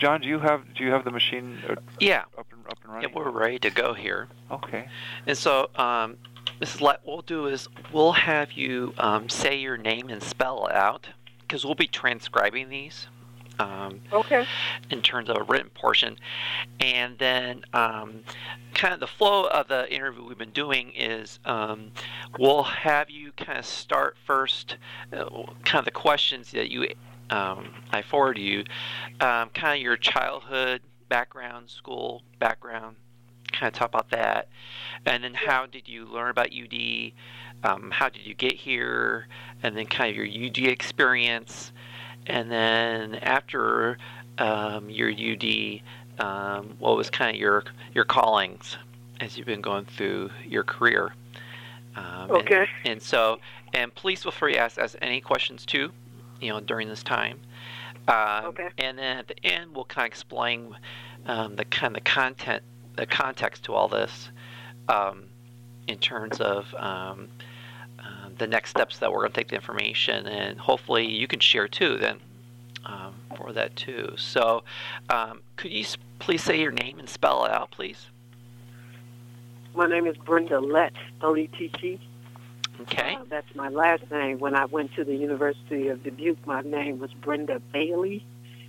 John, do you have the machine Yeah. up and running? Yeah, we're ready to go here. Okay. And so, what we'll do is we'll have you say your name and spell it out, because we'll be transcribing these. Okay. In terms of a written portion. And then kind of the flow of the interview we've been doing is we'll have you kind of start first, kind of the questions that you I forward you, kind of your childhood background, school background, kind of talk about that. And then how did you learn about UD? How did you get here? And then kind of your UD experience. And then after your UD, what was kind of your callings as you've been going through your career? Okay. And please feel free to ask us any questions too, during this time. Okay. And then at the end, we'll kind of explain the content, the context to all this, in terms of the next steps that we're going to take the information, and hopefully you can share too then for that too. So could you please say your name and spell it out, please? My name is Brenda Lett, L-E-T-T. Okay. That's my last name. When I went to the University of Dubuque, my name was Brenda Bailey,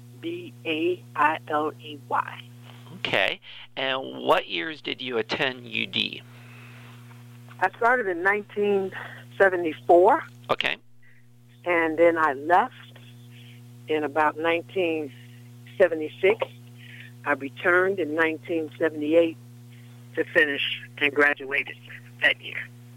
B-A-I-L-E-Y. Okay. And what years did you attend UD? I started in 1974. Okay. And then I left in about 1976. I returned in 1978 to finish and graduated that year.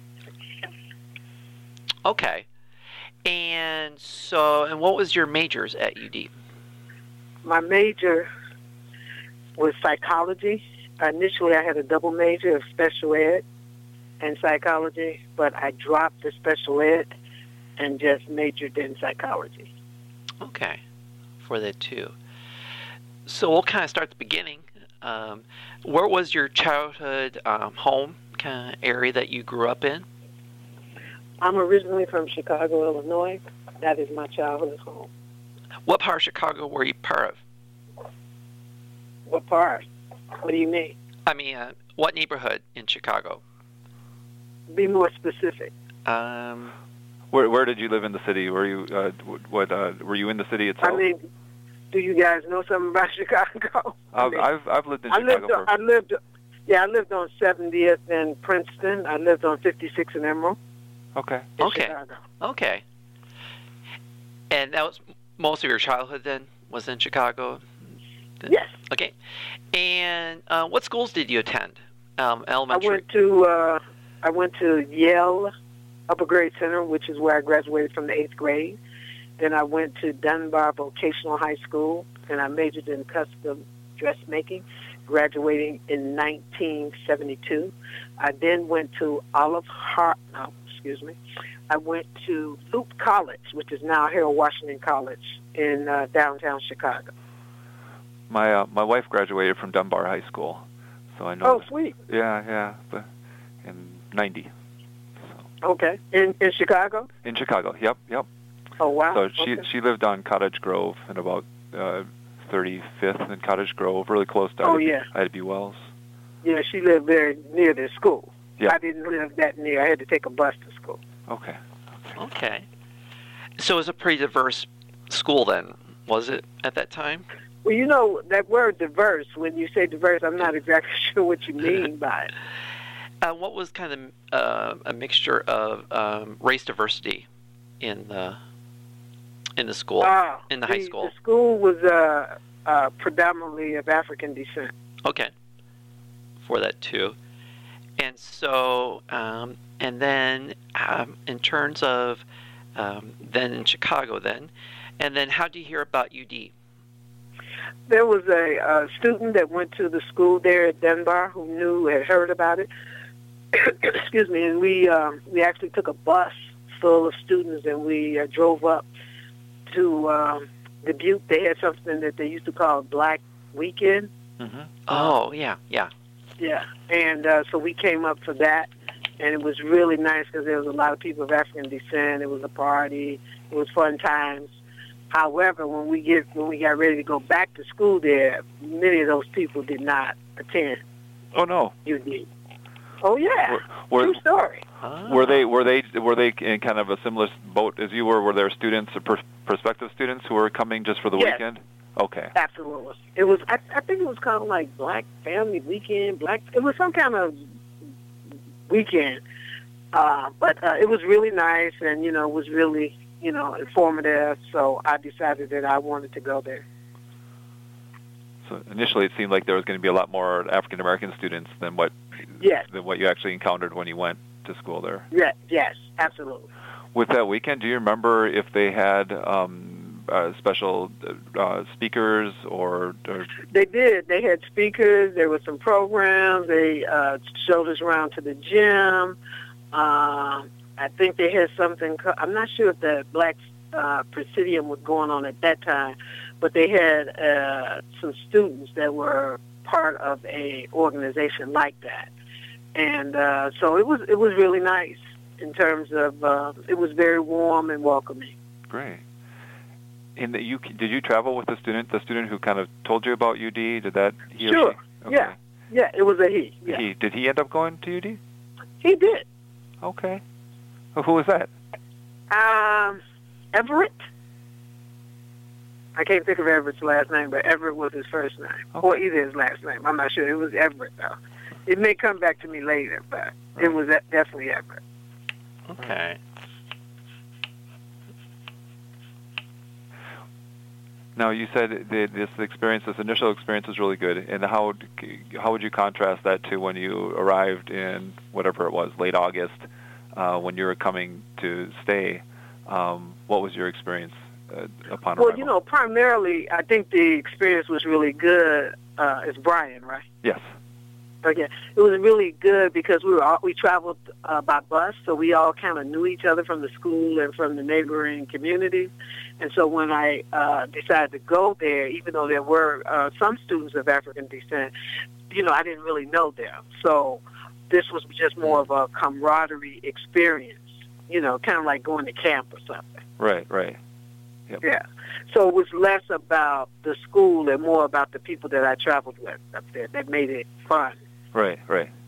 Okay. And what was your majors at UD? My major was psychology. Initially, I had a double major of special ed and psychology, but I dropped the special ed and just majored in psychology. Okay, for that too. So we'll kind of start at the beginning. Where was your childhood home kind of area that you grew up in? I'm originally from Chicago, Illinois. That is my childhood home. What part of Chicago were you part of? What part? What do you mean? I mean, what neighborhood in Chicago? Be more specific. Where did you live in the city? Were you were you in the city itself? I mean, do you guys know something about Chicago? I've lived in Chicago. I lived on 70th and Princeton. I lived on 56 and Emerald. Okay. Chicago. Okay. And that was most of your childhood then? Was in Chicago? Yes. Okay. And what schools did you attend? Elementary. I went to Yale Upper Grade Center, which is where I graduated from the 8th grade. Then I went to Dunbar Vocational High School, and I majored in custom dressmaking, graduating in 1972. I then went to I went to Loop College, which is now Harold Washington College in downtown Chicago. My wife graduated from Dunbar High School, so I know. Oh, sweet. Yeah, but in '90. So. Okay, in Chicago. In Chicago, yep. Oh wow. So she lived on Cottage Grove and about 35th and Cottage Grove, really close to Ida Wells. Yeah, she lived very near the school. Yeah. I didn't live that near. I had to take a bus to school. Okay. So it was a pretty diverse school then, was it, at that time? Well, that word diverse, when you say diverse, I'm not exactly sure what you mean by it. What was kind of a mixture of race diversity in the school, in the high school? The school was predominantly of African descent. Okay. For that too. And so, and then in terms of then in Chicago then, and then how did you hear about UD? There was a student that went to the school there at Dunbar who had heard about it. Excuse me, and we actually took a bus full of students and we drove up to Dubuque. They had something that they used to call Black Weekend. Mm-hmm. Oh, yeah. Yeah, and so we came up for that, and it was really nice because there was a lot of people of African descent. It was a party. It was fun times. However, when we got ready to go back to school there, many of those people did not attend. Oh no. UD. Oh yeah. True story. Were they in kind of a similar boat as you were? Were there students or prospective students who were coming just for the weekend? Okay. Absolutely. It was. I think it was kind of like Black Family Weekend. It was some kind of weekend, but it was really nice, and it was really informative. So I decided that I wanted to go there. So initially, it seemed like there was going to be a lot more African American students than what you actually encountered when you went to school there. Yes, absolutely. With that weekend, do you remember if they had special speakers or? They did. They had speakers. There were some programs. They showed us around to the gym. I think they had something. I'm not sure if the Black Presidium was going on at that time, but they had some students that were part of a organization like that, and so it was really nice in terms of it was very warm and welcoming. Great. And did you travel with the student who kind of told you about UD? Did that he sure. or she? Okay. Yeah, it was a he. Yeah. Did he end up going to UD? He did. Okay. Who was that? Everett. I can't think of Everett's last name, but Everett was his first name, or either his last name. I'm not sure. It was Everett, though. It may come back to me later, but it was definitely Everett. Okay. Now, you said this initial experience was really good, and how would you contrast that to when you arrived in whatever it was, late August, when you were coming to stay? What was your experience upon arrival? Well, primarily, I think the experience was really good. It's Brian, right? Yes. Okay. It was really good because we traveled by bus, so we all kind of knew each other from the school and from the neighboring communities. And so when I decided to go there, even though there were some students of African descent, I didn't really know them. So this was just more of a camaraderie experience, kind of like going to camp or something. Right. Yep. Yeah. So it was less about the school and more about the people that I traveled with up there that made it fun. Right.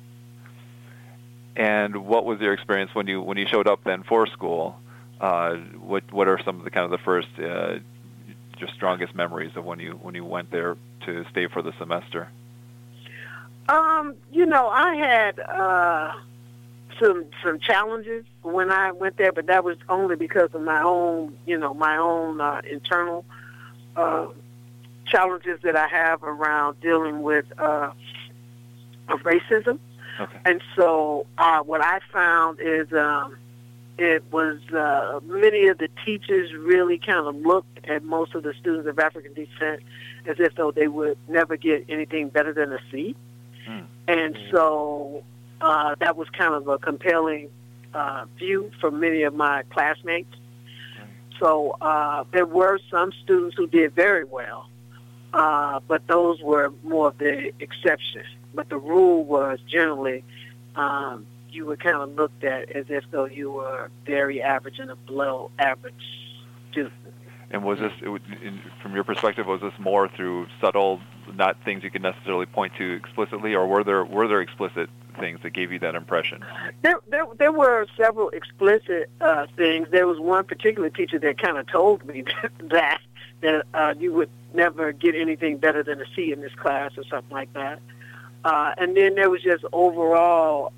And what was your experience when you showed up then for school? What are some of the first your strongest memories of when you went there to stay for the semester? I had some challenges when I went there, but that was only because of my own internal challenges that I have around dealing with of racism. Okay. And so what I found is it was many of the teachers really kind of looked at most of the students of African descent as if though they would never get anything better than a C. And so that was kind of a compelling view for many of my classmates. So there were some students who did very well, but those were more of the exception. But the rule was generally you were kind of looked at as if though you were very average and a below average student. And was this, from your perspective, was this more through subtle, not things you could necessarily point to explicitly, or were there explicit things that gave you that impression? There were several explicit things. There was one particular teacher that kind of told me that you would never get anything better than a C in this class or something like that. And then there was just overall,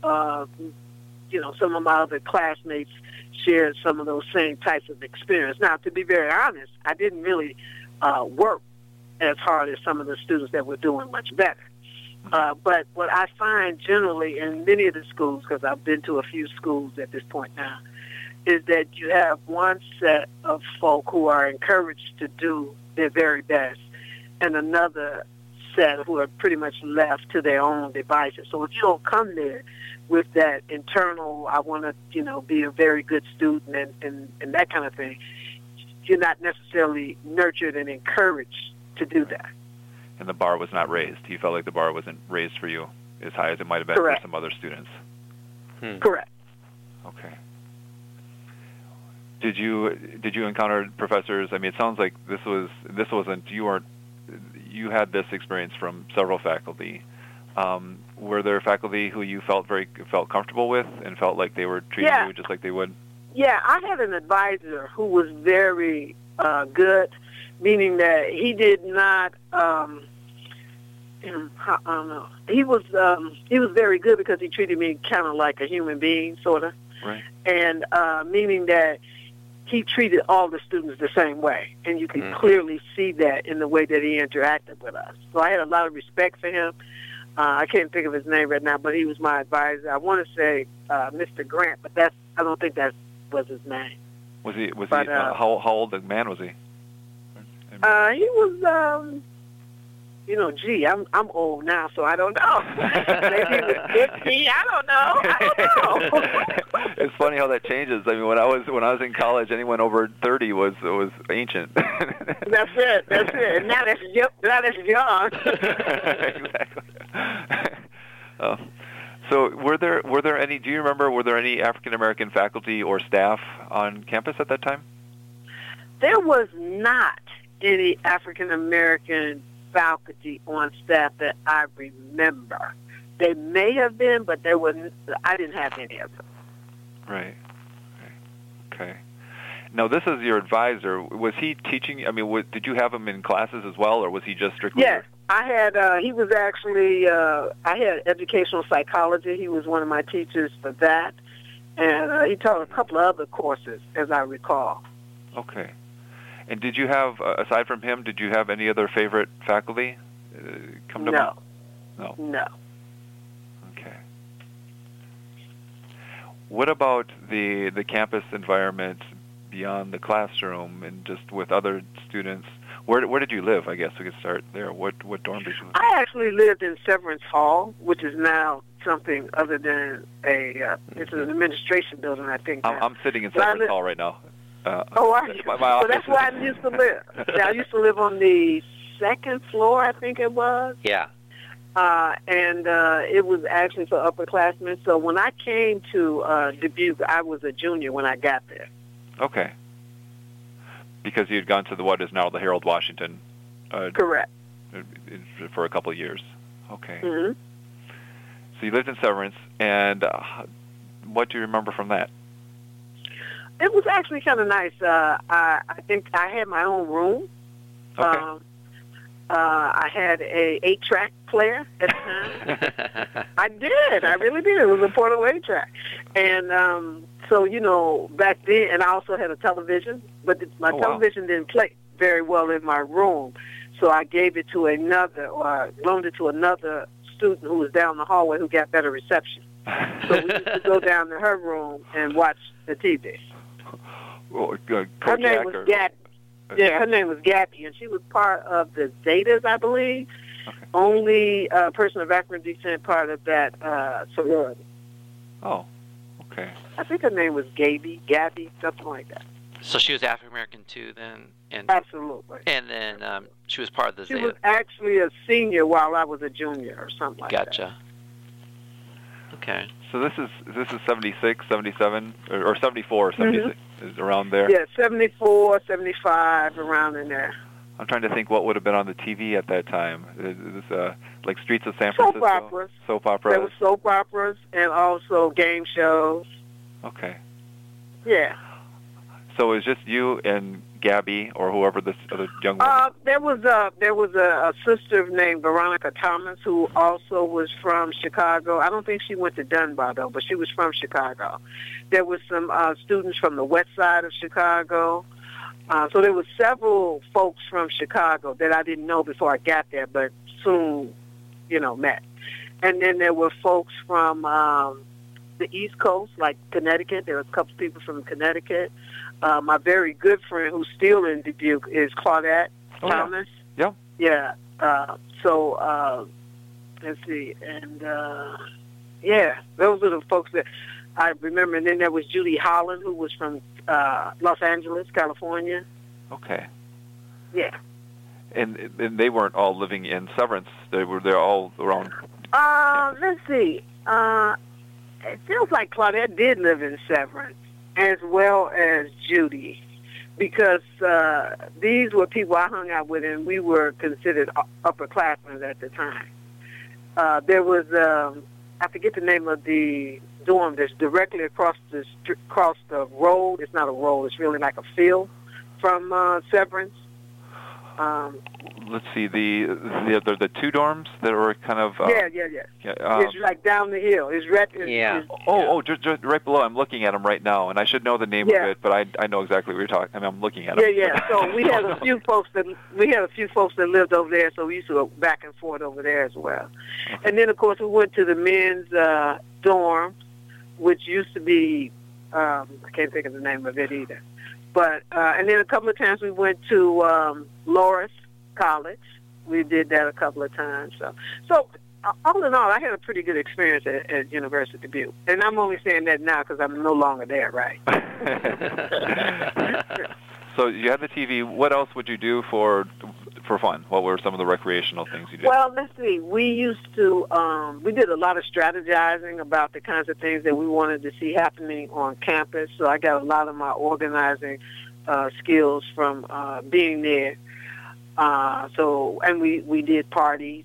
some of my other classmates shared some of those same types of experience. Now, to be very honest, I didn't really work as hard as some of the students that were doing much better. But what I find generally in many of the schools, because I've been to a few schools at this point now, is that you have one set of folk who are encouraged to do their very best and another set who are pretty much left to their own devices. So if you don't come there with that internal, I want to, be a very good student and that kind of thing, you're not necessarily nurtured and encouraged to do that. And the bar was not raised. You felt like the bar wasn't raised for you as high as it might have been Correct. for some other students. Correct. Okay. Did you encounter professors? I mean, it sounds like this wasn't you had this experience from several faculty. Were there faculty who you felt comfortable with and felt like they were treating you just like they would? Yeah, I had an advisor who was very good, meaning that he did not. I don't know. He was very good because he treated me kind of like a human being, sort of. Right. And meaning that he treated all the students the same way, and you can clearly see that in the way that he interacted with us. So I had a lot of respect for him. I can't think of his name right now, but he was my advisor. I want to say Mr. Grant, but I don't think that was his name. Was he? How old a man was he? He was. I'm old now, so I don't know. Maybe he was 50. I don't know. It's funny how that changes. I mean, when I was in college, anyone over 30 was ancient. That's it. And now that's young. Exactly. So were there any? Do you remember? Were there any African American faculty or staff on campus at that time? There was not any African American faculty on staff that I remember. They may have been, but there wasn't. I didn't have any of them. Right. Okay. Now, this is your advisor. Was he teaching? I mean, did you have him in classes as well, or was he just strictly? Yes, I had. He was actually. I had educational psychology. He was one of my teachers for that, and he taught a couple of other courses, as I recall. Okay. And did you have, aside from him, did you have any other favorite faculty come to mind? No. Okay. What about the campus environment beyond the classroom and just with other students? Where did you live? I guess we could start there. What dorm did you live? I actually lived in Severance Hall, which is now something other than it's an administration building, I think. I'm sitting in Severance Hall right now. Are you? So that's where I used to live. I used to live on the second floor, I think it was. Yeah. And it was actually for upperclassmen. So when I came to Dubuque, I was a junior when I got there. Okay. Because you had gone to what is now the Harold Washington. Correct. For a couple of years. Okay. Mm-hmm. So you lived in Severance, and what do you remember from that? It was actually kind of nice. I think I had my own room. Okay. I had a 8-track player at the time. I did. I really did. It was a portable 8-track. And so, back then, and I also had a television, but my television didn't play very well in my room. So I gave it to loaned it to another student who was down the hallway who got better reception. So we used to go down to her room and watch the TV. Her name was Gabby. Yeah, her name was Gabby, and she was part of the Zetas, I believe. Okay. Only person of African descent part of that sorority. Oh, okay. I think her name was Gabby, something like that. So she was African American too, then. Absolutely. And then she was part of the Zeta. She was actually a senior while I was a junior, or something like that. Gotcha. Okay. So this is 76, 77, or 74, 76, is around there? Yeah, 74, 75, around in there. I'm trying to think what would have been on the TV at that time. It was like Streets of San Francisco? Soap operas. There were soap operas and also game shows. Okay. Yeah. So it was just you and Gabby, or whoever this other young woman? There was a sister named Veronica Thomas who also was from Chicago. I don't think she went to Dunbar though, but she was from Chicago. There was some students from the west side of Chicago. So there were several folks from Chicago that I didn't know before I got there, but soon, met. And then there were folks from the East Coast, like Connecticut. There was a couple people from Connecticut. My very good friend who's still in Dubuque is Claudette Thomas. Yeah. Yeah. Let's see. And, those are the folks that I remember. And then there was Judy Holland, who was from Los Angeles, California. Okay. Yeah. And they weren't all living in Severance. They're all around. Let's see. It feels like Claudette did live in Severance. as well as Judy, because these were people I hung out with, and we were considered upperclassmen at the time. There was, I forget the name of the dorm that's directly across the road. It's not a road. It's really like a field from Severance. Let's see, the two dorms that were kind of... yeah. It's like down the hill. It's just right below. I'm looking at them right now, and I should know the name of it, but I know exactly what you're talking. I mean, I'm looking at them. Yeah. So we had a few folks that lived over there, so we used to go back and forth over there as well. Okay. And then, of course, we went to the men's dorm, which used to be I can't think of the name of it either. But and then a couple of times we went to Loris College. We did that a couple of times. So all in all, I had a pretty good experience at University of Dubuque. And I'm only saying that now because I'm no longer there, right? So you had the TV. What else would you do for fun? What were some of the recreational things you did? Well, let's see. We used to, we did a lot of strategizing about the kinds of things that we wanted to see happening on campus. So I got a lot of my organizing skills from being there. And we did parties.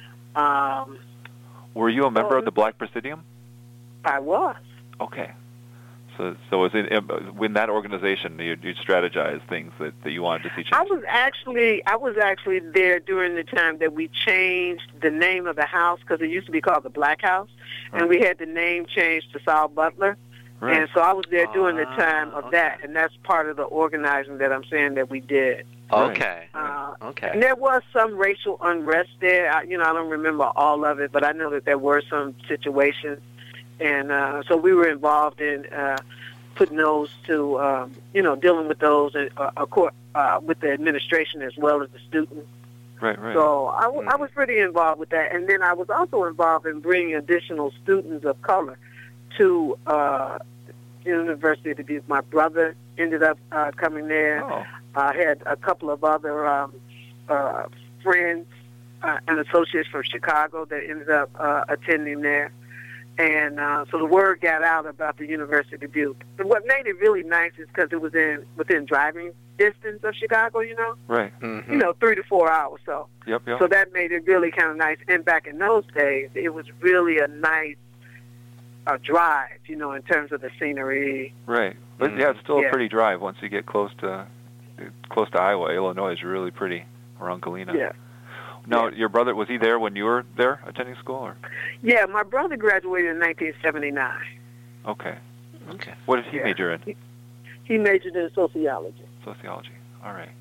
Were you a member of the Black Presidium? I was. Okay. So was it in that organization you strategized things that you wanted to see change? I was actually there during the time that we changed the name of the house because it used to be called the Black House, and we had the name changed to Saul Butler. Right. And so I was there during the time of that, and that's part of the organizing that I'm saying that we did. Okay. Okay. And there was some racial unrest there. I don't remember all of it, but I know that there were some situations. And so we were involved in putting those to, dealing with those, and with the administration as well as the students. Right. So I was pretty involved with that. And then I was also involved in bringing additional students of color to University of Dubuque. My brother ended up coming there. Oh. I had a couple of other friends and associates from Chicago that ended up attending there. And so the word got out about the University of Dubuque. And what made it really nice is because it was within driving distance of Chicago, Right. Mm-hmm. 3 to 4 hours. So, Yep. So that made it really kind of nice. And back in those days, it was really a nice drive, in terms of the scenery. Right. But it's still a pretty drive once you get close to Iowa. Illinois is really pretty around Galena. Yeah. Now, your brother, was he there when you were there attending school? Or? Yeah, my brother graduated in 1979. Okay. What did he major in? He majored in sociology. Sociology. All right.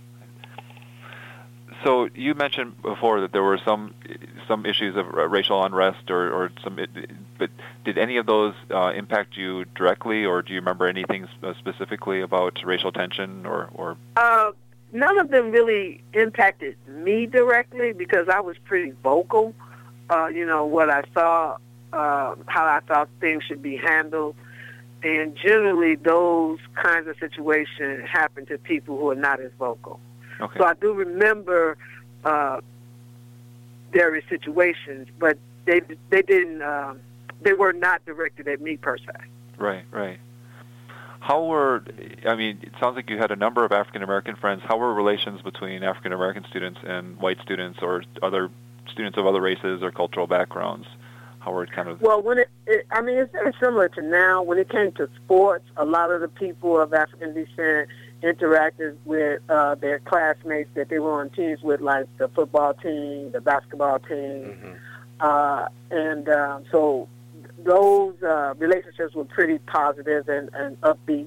So you mentioned before that there were some issues of racial unrest or some, but did any of those impact you directly, or do you remember anything specifically about racial tension or? None of them really impacted me directly because I was pretty vocal. What I saw, how I thought things should be handled. And generally those kinds of situations happen to people who are not as vocal. Okay. So I do remember various situations, but they didn't, they were not directed at me per se. Right. It sounds like you had a number of African-American friends. How were relations between African-American students and white students or other students of other races or cultural backgrounds? How were it kind of... Well, it's very similar to now. When it came to sports, a lot of the people of African descent interacted with their classmates that they were on teams with, like the football team, the basketball team. Mm-hmm. So those relationships were pretty positive and upbeat.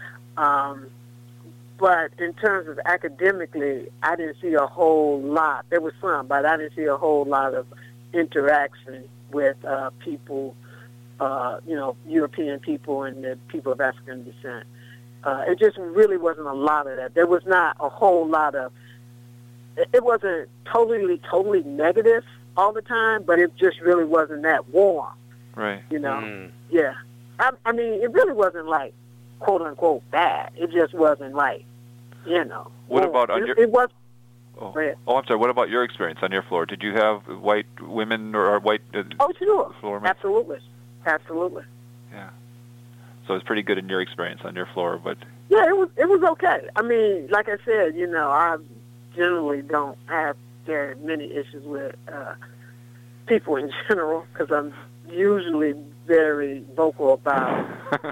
But in terms of academically, I didn't see a whole lot. There was some, but I didn't see a whole lot of interaction with people, European people and the people of African descent. It just really wasn't a lot of that. There was not a whole lot of, it wasn't totally negative all the time, but it just really wasn't that warm. Right. Yeah. I mean, it really wasn't like, quote unquote, bad. It just wasn't like, What about on your... It was... Oh, I'm sorry. What about your experience on your floor? Did you have white women or white... Oh, sure. Floor mates? Absolutely. Yeah. So it's pretty good in your experience on your floor, but Yeah, it was okay. I mean, like I said, I generally don't have very many issues with people in general because I'm usually very vocal about,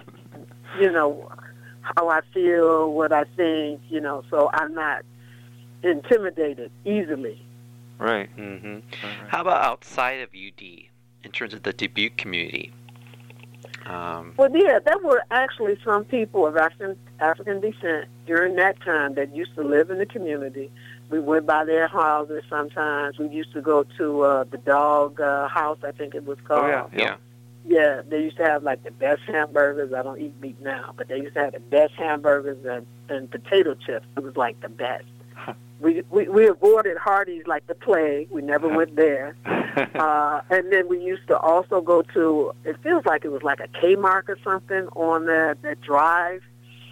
how I feel, what I think, so I'm not intimidated easily. right. Mm-hmm. Right. How about outside of UD in terms of the Dubuque community? Well, yeah, there were actually some people of African descent during that time that used to live in the community. We went by their houses sometimes. We used to go to the dog house, I think it was called. Oh, yeah. Yeah. Yeah, they used to have like the best hamburgers. I don't eat meat now, but they used to have the best hamburgers and potato chips. It was like the best. We avoided Hardee's like the plague. We never went there. And then we used to also go to, it feels like it was like a Kmart or something on that drive.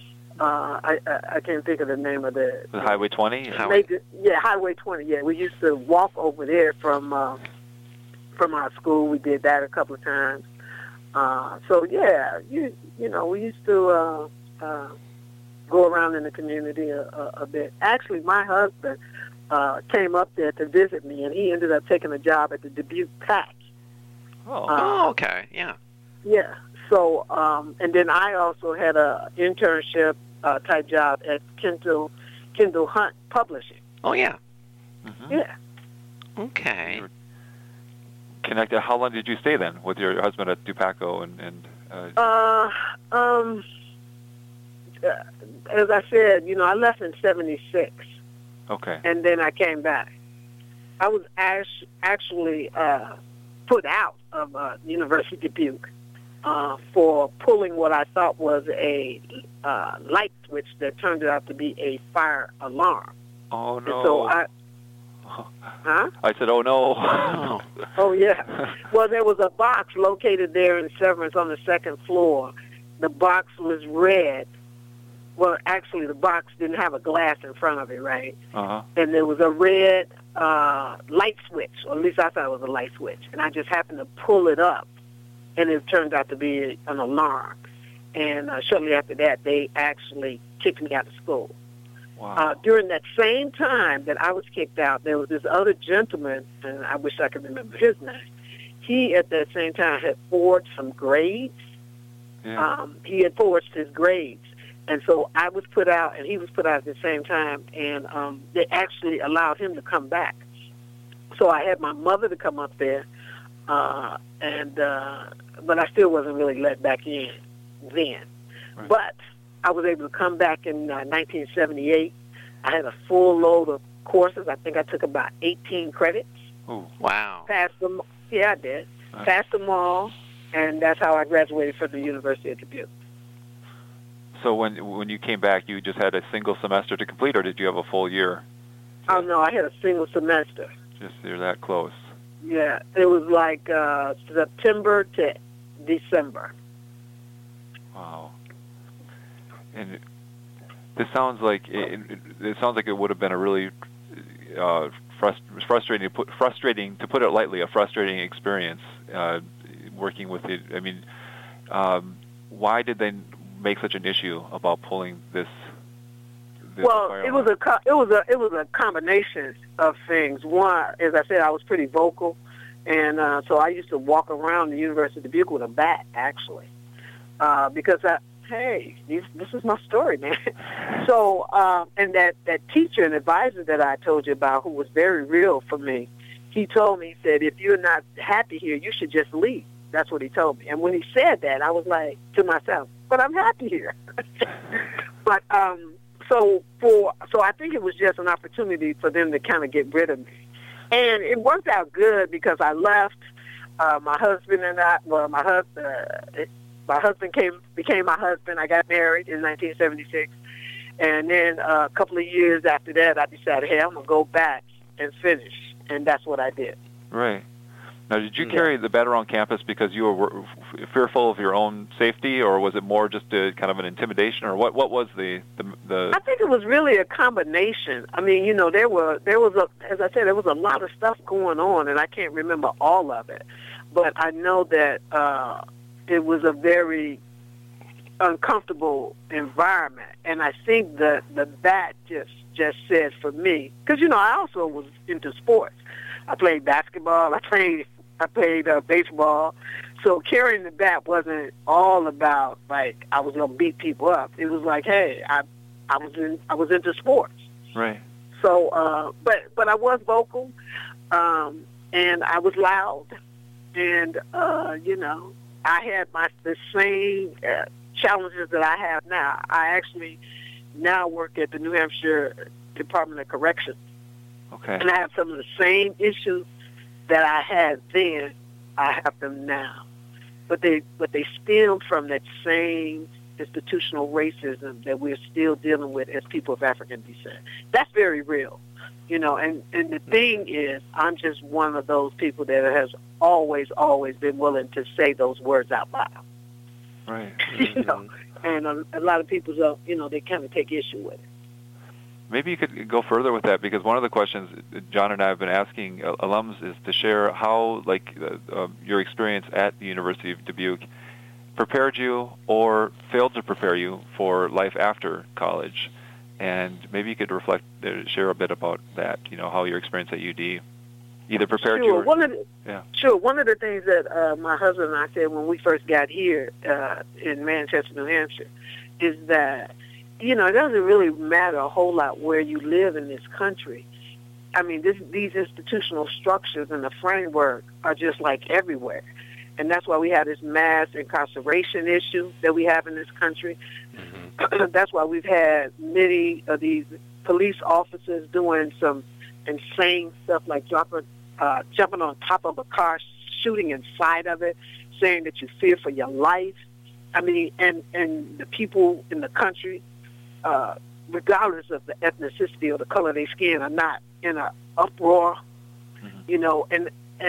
I can't think of the name of the Highway 20? Highway 20. Yeah, we used to walk over there from our school. We did that a couple of times. So yeah, we used to go around in the community a bit. Actually, my husband came up there to visit me, and he ended up taking a job at the Dubuque PAC. Oh. Okay, yeah. Yeah. So, and then I also had a internship type job at Kendall Hunt Publishing. Oh, yeah. Mm-hmm. Yeah. Okay. Connected. How long did you stay then with your husband at Dupaco as I said, I left in 76. Okay. And then I came back. I was actually put out of University of Dubuque for pulling what I thought was a light switch that turned out to be a fire alarm. Oh, no. And so I said, oh, no. Oh. Oh, yeah. Well, there was a box located there in Severance on the second floor. The box was red. Well, actually, the box didn't have a glass in front of it, right? Uh-huh. And there was a red light switch, or at least I thought it was a light switch. And I just happened to pull it up, and it turned out to be an alarm. And shortly after that, they actually kicked me out of school. Wow. During that same time that I was kicked out, there was this other gentleman, and I wish I could remember his name. He, at that same time, had forged some grades. Yeah. He had forged his grades. And so I was put out, and he was put out at the same time, and they actually allowed him to come back. So I had my mother to come up there, but I still wasn't really let back in then. Right. But I was able to come back in 1978. I had a full load of courses. I think I took about 18 credits. Ooh. Wow. Passed them. Yeah, I did. Passed them all, and that's how I graduated from the University of Dubuque. So when you came back, you just had a single semester to complete, or did you have a full year? Oh, no, I had a single semester. Just you're that close. Yeah, it was like September to December. Wow. And this sounds like it sounds like it would have been a really frustrating to put it lightly, a frustrating experience working with it. I mean, why did they make such an issue about pulling this? Well, it was a combination of things. One, as I said, I was pretty vocal, and so I used to walk around the University of Dubuque with a bat, actually, because this is my story, man. So, and that teacher and advisor that I told you about, who was very real for me, he told me, he said, if you're not happy here, you should just leave. That's what he told me. And when he said that, I was like to myself, but I'm happy here. But so I think it was just an opportunity for them to kind of get rid of me. And it worked out good because I left. My husband became my husband. I got married in 1976. And then a couple of years after that, I decided, hey, I'm going to go back and finish. And that's what I did. Right. Now, did you carry the bat around campus because you were fearful of your own safety, or was it more just a kind of an intimidation, or what was the? I think it was really a combination. I mean, there was as I said, there was a lot of stuff going on, and I can't remember all of it, but I know that it was a very uncomfortable environment. And I think the bat just said for me, because, I also was into sports. I played basketball. I played baseball. So carrying the bat wasn't all about, like, I was going to beat people up. It was like, hey, I was into sports. Right. So, but I was vocal, and I was loud. And, I had the same challenges that I have now. I actually now work at the New Hampshire Department of Corrections. Okay. And I have some of the same issues that I had then, I have them now. But they stem from that same institutional racism that we're still dealing with as people of African descent. That's very real. And the thing is, I'm just one of those people that has always been willing to say those words out loud. Right. And a lot of people don't, they kind of take issue with it. Maybe you could go further with that, because one of the questions John and I have been asking alums is to share how, your experience at the University of Dubuque prepared you or failed to prepare you for life after college. And maybe you could share a bit about that, how your experience at UD either prepared you or... Sure. One of the things that my husband and I said when we first got here in Manchester, New Hampshire, is that, it doesn't really matter a whole lot where you live in this country. I mean, these institutional structures and the framework are just like everywhere. And that's why we have this mass incarceration issue that we have in this country. Mm-hmm. That's why we've had many of these police officers doing some insane stuff like jumping on top of a car, shooting inside of it, saying that you fear for your life. I mean, and the people in the country, regardless of the ethnicity or the color of their skin, are not in an uproar, mm-hmm.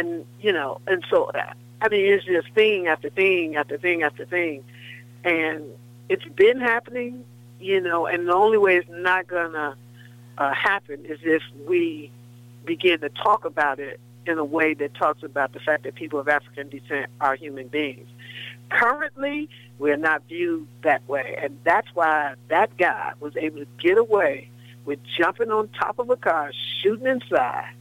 And so, I mean, it's just thing after thing after thing after thing. And it's been happening, and the only way it's not going to happen is if we begin to talk about it in a way that talks about the fact that people of African descent are human beings. Currently, we're not viewed that way, and that's why that guy was able to get away with jumping on top of a car, shooting inside,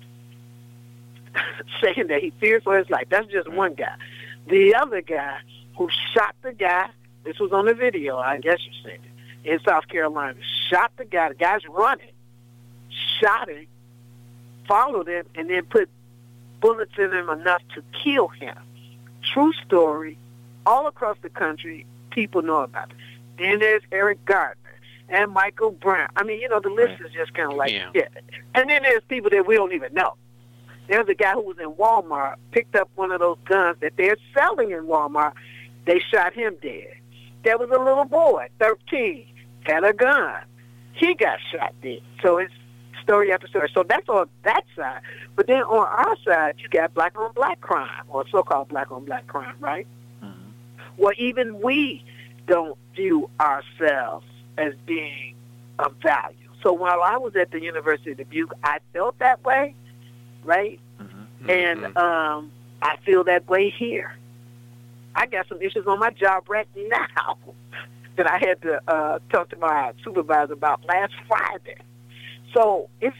saying that he feared for his life. That's just one guy. The other guy who shot the guy, this was on the video, I guess you seen it, in South Carolina, shot the guy's running, shot him, followed him, and then put bullets in him enough to kill him. True story. All across the country, people know about it. Then there's Eric Gardner and Michael Brown. I mean, the list is just kind of like, yeah. And then there's people that we don't even know. There's a guy who was in Walmart, picked up one of those guns that they're selling in Walmart. They shot him dead. There was a little boy, 13, had a gun. He got shot dead. So it's story after story. So that's on that side. But then on our side, you got black-on-black crime, or so-called black-on-black crime, right? Mm-hmm. Well, even we don't view ourselves as being of value. So while I was at the University of Dubuque, I felt that way, right? Mm-hmm. And I feel that way here. I got some issues on my job right now that I had to talk to my supervisor about last Friday. So it's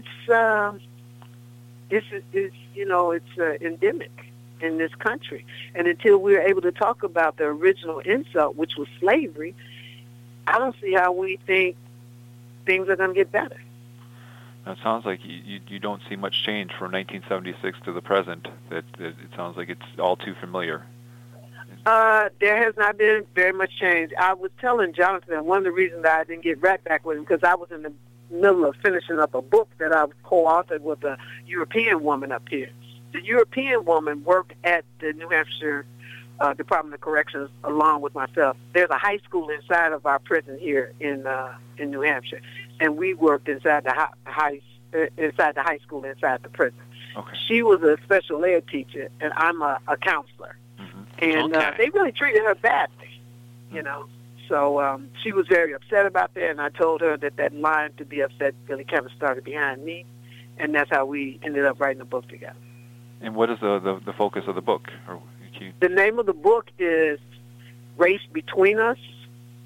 endemic in this country. And until we're able to talk about the original insult, which was slavery, I don't see how we think things are going to get better. It sounds like you don't see much change from 1976 to the present. That it sounds like it's all too familiar. There has not been very much change. I was telling Jonathan one of the reasons that I didn't get right back with him because I was in the middle of finishing up a book that I co-authored with a European woman up here. The European woman worked at the New Hampshire Department of Corrections along with myself. There's a high school inside of our prison here in New Hampshire, and we worked inside the high school inside the prison. Okay. She was a special ed teacher, and I'm a counselor. And they really treated her badly, So she was very upset about that, and I told her that line to be upset really kind of started behind me, and that's how we ended up writing the book together. And what is the focus of the book? The name of the book is Race Between Us,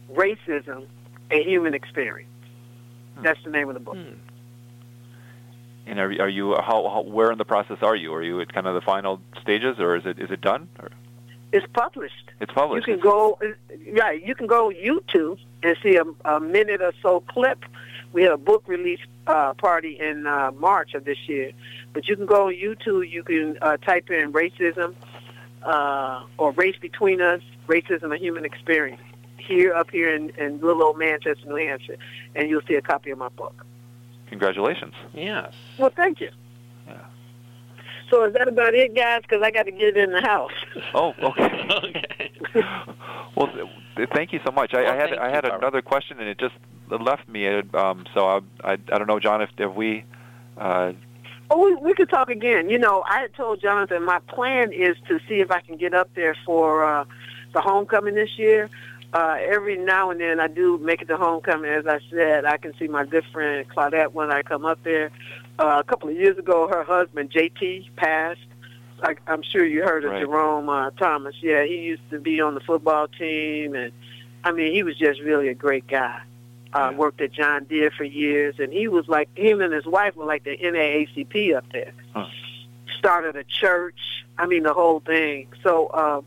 Racism, a Human Experience. That's the name of the book. And are you how where in the process are you? Are you at kind of the final stages, or is it done? Or? It's published. It's published. You can go YouTube and see a minute or so clip. We had a book release party in March of this year. But you can go on YouTube. You can type in racism or race between us, racism, a human experience. Up here in little old Manchester, New Hampshire, and you'll see a copy of my book. Congratulations. Yes. Well, thank you. Yeah. So is that about it, guys? Because I got to get in the house. Oh, okay. Okay. Well, thank you so much. I had another question, and it just left me. So I don't know, John, if we. We could talk again. You know, I had told Jonathan my plan is to see if I can get up there for the homecoming this year. Every now and then I do make it to homecoming. As I said, I can see my good friend Claudette when I come up there. A couple of years ago, her husband, JT, passed. I'm sure you heard of Jerome Thomas. Yeah, he used to be on the football team. And, I mean, he was just really a great guy. Worked at John Deere for years. And he was like, him and his wife were like the NAACP up there. Huh. Started a church. I mean, the whole thing. So,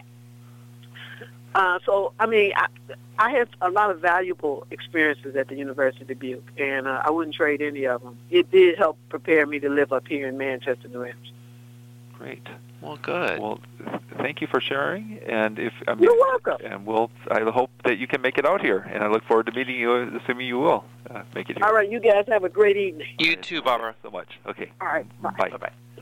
I mean, I had a lot of valuable experiences at the University of Dubuque, and I wouldn't trade any of them. It did help prepare me to live up here in Manchester, New Hampshire. Great. Well, good. Well, thank you for sharing, and you're welcome. And I hope that you can make it out here, and I look forward to meeting you, assuming you will make it here. All right, you guys have a great evening. You too, Barbara. Thanks so much. Okay. All right, bye. Bye. Bye-bye.